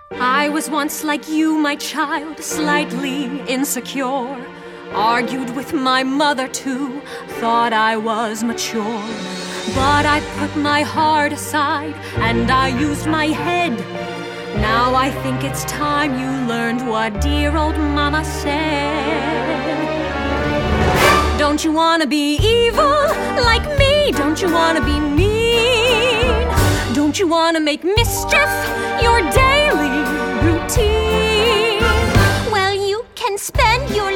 I was once like you, my child, slightly insecure. Argued with my mother too, thought I was mature. But I put my heart aside and I used my head. Now I think it's time you learned what dear old mama said. Don't you wanna be evil like me? Don't you wanna be mean? Don't you wanna make mischief your daily routine? Well, you can spend your